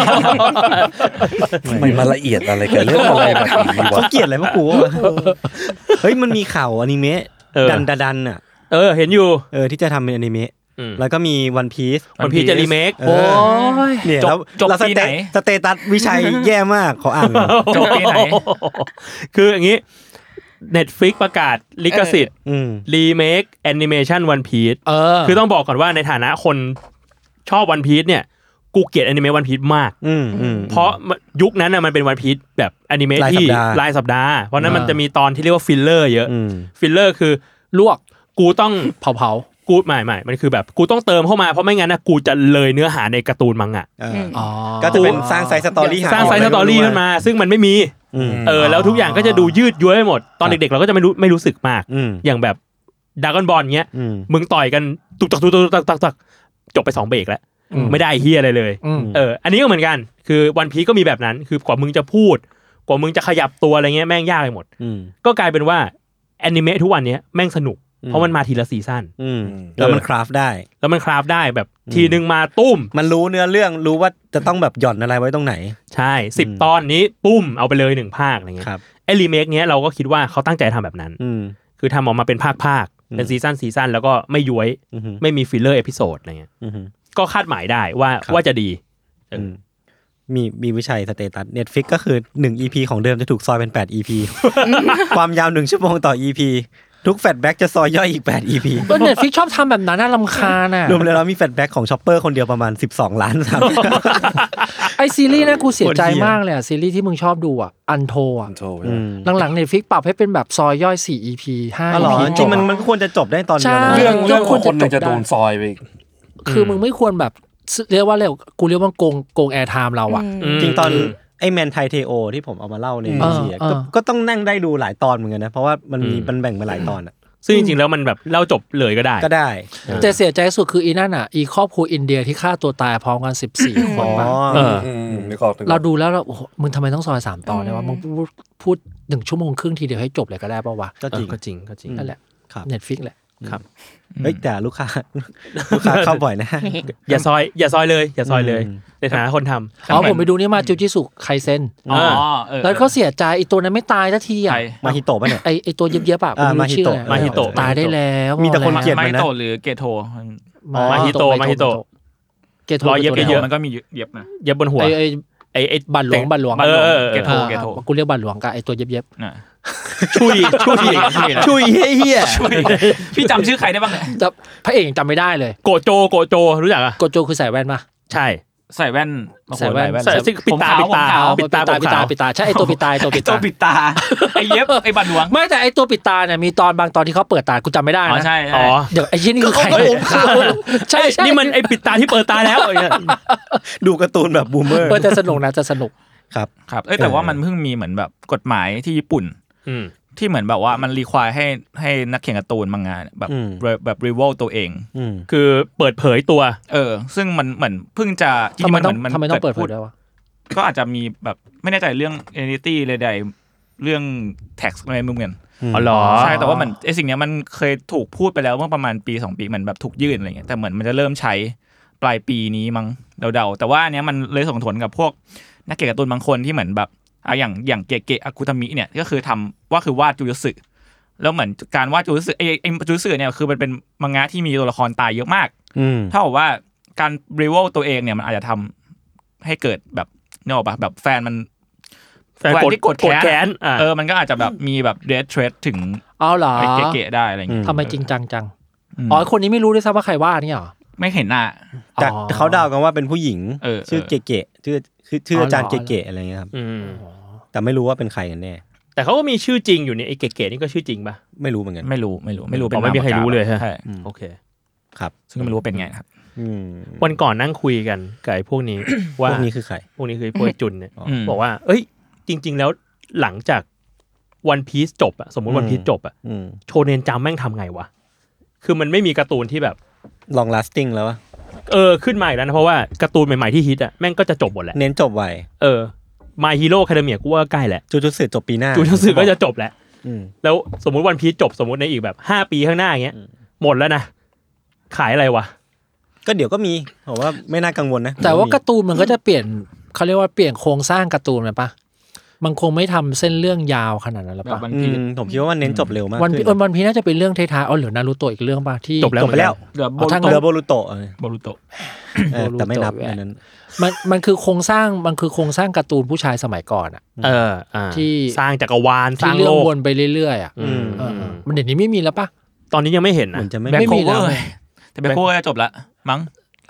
ไม่มาละเอียดอะไรกันเรื่องอะไรแบบนี้วะเขาเกลียดอะไรพวกกูเฮ้ยมันมีข่าวอนิเมะดันดันอ่ะเออเห็นอยู่เออที่จะทำเป็นอนิเมะแล้วก็มีวันพีซวันพีซจะรีเมคโอ้ยเนี่ยแล้วเราสเตสเตตัสวิชัยแย่มากขออ่านจบปีไหนคืออย่างงี้Netflix ประกาศลิขสิทธิ์รีเมคแอนิเมชัน One Piece คือต้องบอกก่อนว่าในฐานะคนชอบ One Piece เนี่ยกูเกลียดอนิเมะวันพีซมากเพราะยุคนั้นน่ะมันเป็นวันพีซแบบอนิเมะที่รายสัปดาห์เพราะนั้นมันจะมีตอนที่เรียกว่าฟิลเลอร์เยอะฟิลเลอร์คือลวกกูต้องเผาๆกูไม่ไม่มันคือแบบกูต้องเติมเข้ามาเพราะไม่งั้นนะกูจะเลยเนื้อหาในการ์ตูนมังงะอ๋อก็จะเป็นสร้างไซส์สตอรี่สร้างไซส์สตอรี่ขึ้นมาซึ่งมันไม่มีเออแล้วทุกอย่างก็จะดูยืดย้วยไปหมดตอนเด็กๆเราก็จะไม่รู้ไม่รู้สึกมากอย่างแบบดราก้อนบอลเงี้ยมึงต่อยกันตุกตักตุกตักตุกตักจบไปสองเบรกแล้วไม่ได้เฮียอะไรเลยเอออันนี้ก็เหมือนกันคือวันพีซก็มีแบบนั้นคือกว่ามึงจะพูดกว่ามึงจะขยับตัวอะไรเงี้ยแม่งยากไปหมดก็กลายเป็นว่าแอนิเมะทุกวันนี้แม่งสนุกเพราะมันมาทีละซีซั่นแล้วมันคราฟได้แล้วมันคราฟได้แบบทีนึงมาตุ้มมันรู้เนื้อเรื่องรู้ว่าจะต้องแบบหย่อนอะไรไว้ตรงไหนใช่สิบตอนนี้ปุ้มเอาไปเลยหนึ่งภาคอะไรเงี้ยไอ้รีเมคเนี้ยเราก็คิดว่าเขาตั้งใจทำแบบนั้นคือทำออกมาเป็นภาคๆเป็นซีซั่นซีซั่นแล้วก็ไม่ย้วยไม่มีฟิลเลอร์เอพิโซดอะไรเงี้ยก็คาดหมายได้ว่าว่าจะดีมีมีวิชัยสเตตัส Netflix ก็คือหนึ่ง อี พี ของเดิมจะถูกซอยเป็นแปด อี พี ความยาวหนึ่งชั่วโมงต่อ อี พี ทุกแฟลชแบ็กจะซอยย่อยอีกแปด อี พีก็ Netflix ชอบทำแบบนั้นน่ารำคาญน่ะรวมแล้วมีแฟลชแบ็กของช็อปเปอร์คนเดียวประมาณสิบสองล้านครับไอซีรีส์นะกูเสียใจมากเลยอ่ะซีรีส์ที่มึงชอบดูอ่ะอันโทอ่ะหลังๆ Netflix ปรับให้เป็นแบบซอยย่อยสี่ อี พี ห้า อี พีจริงมันมันควรจะจบได้ตอนเดียวเรื่องเรื่องของคนนึงจะโดนซอยไปคือมึงไม่ควรแบบเรียกว่าเรียกกูเรียกว่าโกงโกงแอร์ไทม์เราอ่ะจริงตอนไอ้แมนไทเทโอที่ผมเอามาเล่าในเอเชียก็ต้องนั่งได้ดูหลายตอนเหมือนกันนะเพราะว่ามันมีมันแบ่งเป็นหลายตอนอ่ะซึ่งจริงๆแล้วมันแบบเล่าจบเลยก็ได้ก็ได้แต่เสียใจสุดคืออีนั่นอ่ะอีครอบครัวอินเดียที่ฆ่าตัวตายพร้อมกันสิบสี่คนป่ะเออเราดูแล้วเราโอ้มึงทำไมต้องซอยสามตอนเนี่ยวะมึงพูดหนึ่งชั่วโมงครึ่งทีเดียวให้จบเลยก็ได้ป่ะวะก็จริงก็จริงก็จริงนั่นแหละ Netflix แหละครับเฮ้ยแต่ลูกค้าลูกค้าเข้าบ่อยนะอย่าซอยอย่าซอยเลยอย่าซอยเลยในฐานะคนทำอ๋อผมไปดูนี่มาจิวจิสุไคเซ็นอ๋อแล้วเขาเสียใจไอ้ตัวนั้นไม่ตายสักทีอ่ะมาฮิโตะป่ะเนี่ยไอ้ไอ้ตัวเย็บๆอ่ะมาฮิโตะมาฮิโตะตายได้แล้วมีแต่คนเกลียดมันนะมาฮิโตะหรือเกโทมาฮิโตะมาฮิโตะเกโทรอยเย็บเยอะมันก็มีเย็บนะเย็บบนหัวไอ้ไอ้ไอ้บัตรหลวงบัตรหลวงเออเกโทเกโทกูเรียกบัตรหลวงกับไอ้ตัวเย็บๆน่ะชุยชุยชุยเหี้ยพี่จำชื่อใครได้บ้างเนี่ยพระเอกจำไม่ได้เลยโกโจโกโจรู้จักอ่ะโกโจคือใส่แว่นป่ะใช่ใส่แว่นใส่แว่นใส่ปิดตาปิดตาปิดตาปิดตาปิดตาใช่ไอตัวปิดตาตัวปิดตาตัวปิดตาไอเย็บไอบัตรหลวงไม่แต่ไอตัวปิดตาเนี่ยมีตอนบางตอนที่เขาเปิดตากูจำไม่ได้นะอ๋อใช่อ๋อเดี๋ยวไอชิ้นนี้คือใครใช่นี่มันไอปิดตาที่เปิดตาแล้วดูการ์ตูนแบบบูมเมอร์จะสนุกนะจะสนุกครับครับเอ้แต่ว่ามันเพิ่งมีเหมือนแบบกฎหมายที่ญี่ปุ่นที่เหมือนแบบว่ามันรีควายให้ให้นักเขียนการ์ตูนมังงะแบบแบบรีวอลตัวเองคือเปิดเผยตัวเออซึ่งมันเหมือนเพิ่งจะจริงๆมันเหมือนมันทำไมต้องเปิดเผยด้วยวะก็อาจจะมีแบบไม่แน่ใจเรื่อง entity ใดๆเรื่อง tax อะไรมึงกันอ๋อเหรอใช่แต่ว่ามันไอสิ่งนี้มันเคยถูกพูดไปแล้วเมื่อประมาณปีสองปีเหมือนแบบถูกยื่นอะไรเงี้ยแต่เหมือนมันจะเริ่มใช้ปลายปีนี้มั้งเดาๆแต่ว่าอันเนี้ยมันเลยส่งผลกับพวกนักเขียนการ์ตูนบางคนที่เหมือนแบบอ่ะอย่างอย่างเกเกะอากุตามิเนี่ยก็คือทำว่าคือวาดจูยุสึแล้วเหมือนการวาดจูยุสึไอ้ไอ้จูยุสึเนี่ยคือมันเป็นมังงะที่มีตัวละครตายเยอะมากเท่ากับว่าการรีวอลตัวเองเนี่ยมันอาจจะทำให้เกิดแบบเนี่ยหรอปะแบบแฟนมันแฟนที่กดแค้นเออมันก็อาจจะแบบมีแบบเดทเทรดถึงอ๋อเหรอไอ้เกเกะได้อะไรอย่างเงี้ยทำไมจริงจังจังอ๋อคนนี้ไม่รู้ด้วยซ้ำว่าใครวาดนี่หรอไม่เห็นหน้าแต่เขาเดากันว่าเป็นผู้หญิงชื่อเกเกะชื่อชื่ออาจารย์เกเกะอะไรเงี้ยครับแต่ไม่รู้ว่าเป็นใครกันแน่แต่เขาก็มีชื่อจริงอยู่เนี่ยไอ้เก๋ๆนี่ก็ชื่อจริงป่ะไม่รู้เหมือนกันไม่รู้ไม่รู้ไม่รู้เป็นไม่มีใครรู้เลยใช่โอเคครับซึ่งไม่รู้ว่าเป็นไงครับวันก่อนนั่งคุยกันกับไอ้พวกนี้ว่าพวกนี้คือใครพวกนี้คือพวกจุนเนี่ยบอกว่าเอ้ยจริงๆแล้วหลังจากวันพีซจบอะสมมติวันพีซจบอะโชเนนจัมป์แม่งทำไงวะคือมันไม่มีการ์ตูนที่แบบ long lasting แล้ววะเออขึ้นมาอีกแล้วนะเพราะว่าการ์ตูนใหม่ๆที่ฮิตอะแม่งก็จะจบหมดแหละเน้นจบไวเออMy Hero Academia กูว่าใกล้แหละจูจูสึจบปีหน้าจูจูสึก็จะจบแล้วแล้วสมมุติวันพีซจบสมมุติในอีกแบบห้าปีข้างหน้าอย่างเงี้ยหมดแล้วนะขายอะไรวะก็เดี๋ยวก็มีผมว่าไม่น่ากังวลนะแต่ว่าการ์ตูนมันก็จะเปลี่ยนเขาเรียกว่าเปลี่ยนโครงสร้างการ์ตูนเลยปะมันคงไม่ทำเส้นเรื่องยาวขนาดนั้นแล้วปะผมคิดว่ามันเน้นจบเร็วมากวันพีวันพีน่าจะเป็นเรื่องท้ายๆอ๋อเหลือนารูโตะอีกเรื่องป่ะที่จบแล้วเหลือโบรูโตะโบรูโตะแต่ไม่นับอันนั้นมันมันคือโครงสร้างมันคือโครงสร้างการ์ตูนผู้ชายสมัยก่อนอ่ะเออที่สร้างจักรวาลสร้างโลกวนไปเรื่อยๆอ่ะมันเดี๋ยวนี้ไม่มีแล้วปะตอนนี้ยังไม่เห็นนะไม่มีแล้วแต่แบ็คโคก็จะจบละมั้ง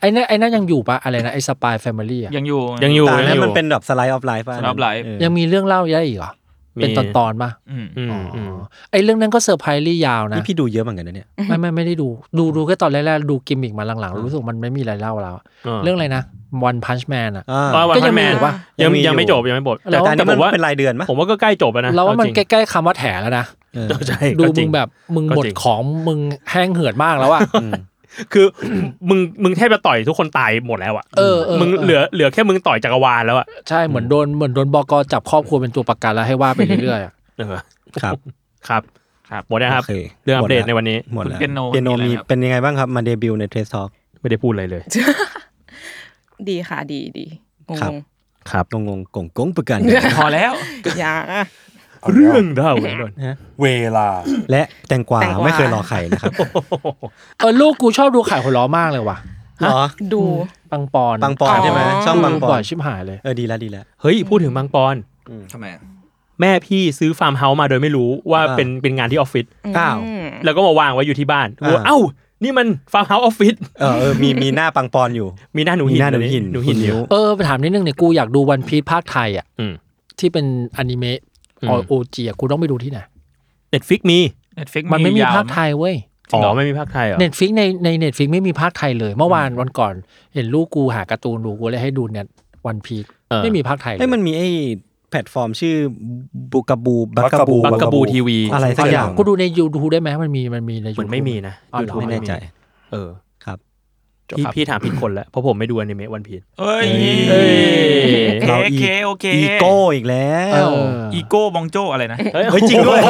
ไอ้นั่นไอ้นั่นยังอยู่ปะอะไรนะไอ้สปายแฟมิลี่อ่ะยังอยู่ยังอยู่แต่นั้นมันเป็นแบบสไลด์ออฟไลฟ์ป่ะสไลด์ออฟไลฟ์ยังมีเรื่องเล่าได้อีกเหรอเป็นตอนตอนป่ะอืมอ๋อไอ้เรื่องนั้นก็เซอร์ไพรส์ลี่ยาวนะนี่พี่ดูเยอะเหมือนกันนะเนี่ยไม่ไม่ไม่ได้ดูดูดูแค่ตอนแรกๆดูกิมมิกมาหลังๆรู้สึกมันไม่มีอะไรเล่าแล้วเรื่องอะไรนะ One Punch Man อ่ะก็ยังมีป่ะยังยังไม่จบยังไม่จบแต่ตอนนี้มันเป็นรายเดือนป่ะผมว่าก็ใกล้จบแล้วนะแล้วว่ามันใกล้ๆคำว่าแถแล้วนะดูมึงแบบมึงหมดของมึงแห้งเหือดมากแล้วอ่ะคือมึงมึงแทบจะต่อยทุกคนตายหมดแล้วอ่ะมึงเหลือเหลือแค่มึงต่อยจักรวาลแล้วอ่ะใช่เหมือนโดนเหมือนโดนบก.จับครอบครัวเป็นตัวประกันแล้วให้ว่าไปเรื่อยๆอ่ะครับครับครับหมดแล้วครับเรื่องอัปเดตในวันนี้หมดแล้วเปียโนเปียโนมีเป็นยังไงบ้างครับมาเดบิวต์ใน Trace Talk ไม่ได้พูดอะไรเลยดีค่ะดีดีงงครับงงๆกงกงประกันพอแล้วอย่าเรื่องเล่าเวลาและแตงกวาไม่เคยรอไข่นะครับเออลูกกูชอบดูไข่หัวล้อมากเลยว่ะเหรอดูปังปอนปังปอนใช่ไหมช่องปังปอนชิบหายเลยเออดีแล้วดีแล้วเฮ้ยพูดถึงปังปอนทำไมแม่พี่ซื้อฟาร์มเฮาส์มาโดยไม่รู้ว่าเป็นเป็นงานที่ออฟฟิศอ้าวแล้วก็มาวางไว้อยู่ที่บ้านว่าเอ้านี่มันฟาร์มเฮาส์ออฟฟิศเออเออมีมีหน้าปังปอนอยู่มีหน้าหนูหินหน้าหนูหินหนูหินอยู่เออไปถามนิดนึงเนี่ยกูอยากดูวันพีซภาคไทยอ่ะที่เป็นอนิเมะโอจีอ่ะกูต้องไปดูที่ไหน Netflix มี Netflix มันไม่มีภาคไทยเว้ยอ๋อไม่มีภาคไทยเหรอ Netflix ในใน Netflix ไม่มีภาคไทยเลยเมื่อวานวันก่อนเห็นลูกกูหาการ์ตูนดูกูเลยให้ดูเนี่ยวันพีซไม่มีภาคไทยเลยเอ้ยมันมีไอ้แพลตฟอร์มชื่อบูกาบูบักกาบูบักกาบูทีวีอะไรสักอย่างกูดูใน YouTube ได้ไหมมันมีมันมีใน YouTube มันไม่มีนะ YouTube ไม่แน่ใจเออครับพี่พี่ถามผิดคนแล้วเพราะผมไม่ดูอนิเมะวันพีซเอ้ยโอเคโอเคอีโก้อีกแล้วอีโก้บองโจอะไรนะเฮ้ยจริงด้วย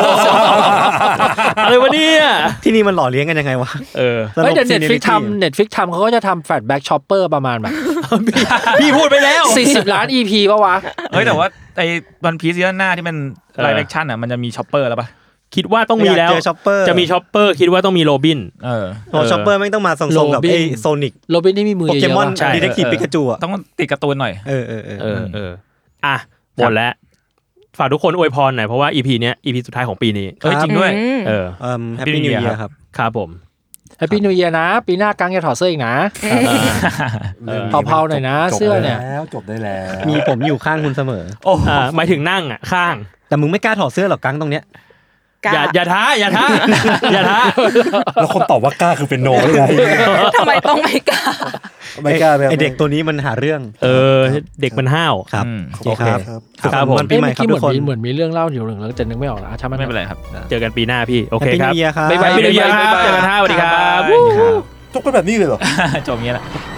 อะไรวะเนี่ยที่นี่มันหล่อเลี้ยงกันยังไงวะเออเฮ้ยแต่ Netflix ทำ Netflix ทำเขาก็จะทำแฟลชแบ็กช็อปเปอร์ประมาณแบบพี่พูดไปแล้วสี่สิบล้าน อี พี ป่ะวะเฮ้ยแต่ว่าไอ้วันพีซซีซั่นหน้าที่มันไลฟ์แอคชั่นอ่ะมันจะมีช็อปเปอร์แล้วป่ะคิดว่าต้องมีแล้วจะมีช็อปเปอร์คิดว่าต้องมีโรบินเออโอ้ช็อปเปอร์ไม่ต้องมาทรงๆกับไอ้โซนิกโรบินนี่มีมือเยอะโปเกมอนดีเทคทีฟปิกาจูอ่ะต้องติดการ์ตูนหน่อยเออเออเออเอออ่ะหมดแล้วฝากทุกคนอวยพรหน่อยเพราะว่า อี พี เนี้ย อี พี สุดท้ายของปีนี้เออจริงด้วยเออเอ่อแฮปปี้นิวเยียร์ครับครับผมแฮปปี้นิวเยียร์นะปีหน้ากังจะถอดเสื้ออีกนะเผาๆหน่อยนะเสื้อเนี่ยแล้วจบได้แล้วมีผมอยู่ข้างคุณเสมอโอ้หมายถึงนั่งอ่ะข้างแต่มึงไม่กล้าถอดเสื้อหรอกกังตรงเนี้ยอย่าอย่าท้าอย่าท้าอย่าท้าแล้วคนตอบว่ากล้าคือเป็นโนได้ไงทำไมต้องไม่กล้าไม่กล้าไอเด็กตัวนี้มันหาเรื่องเออเด็กมันห้าวครับโอเคครับผมปีใหม่ครับทุกคนเหมือนมีเรื่องเล่าอยู่หนึ่งแล้วจะนึกไม่ออกแล้วไม่เป็นไรครับเจอกันปีหน้าพี่โอเคครับบ๊ายบายปีหน้าครับเจอกันท่าสวัสดีครับจบกันแบบนี้เลยเหรอจบอย่างนี้แหละ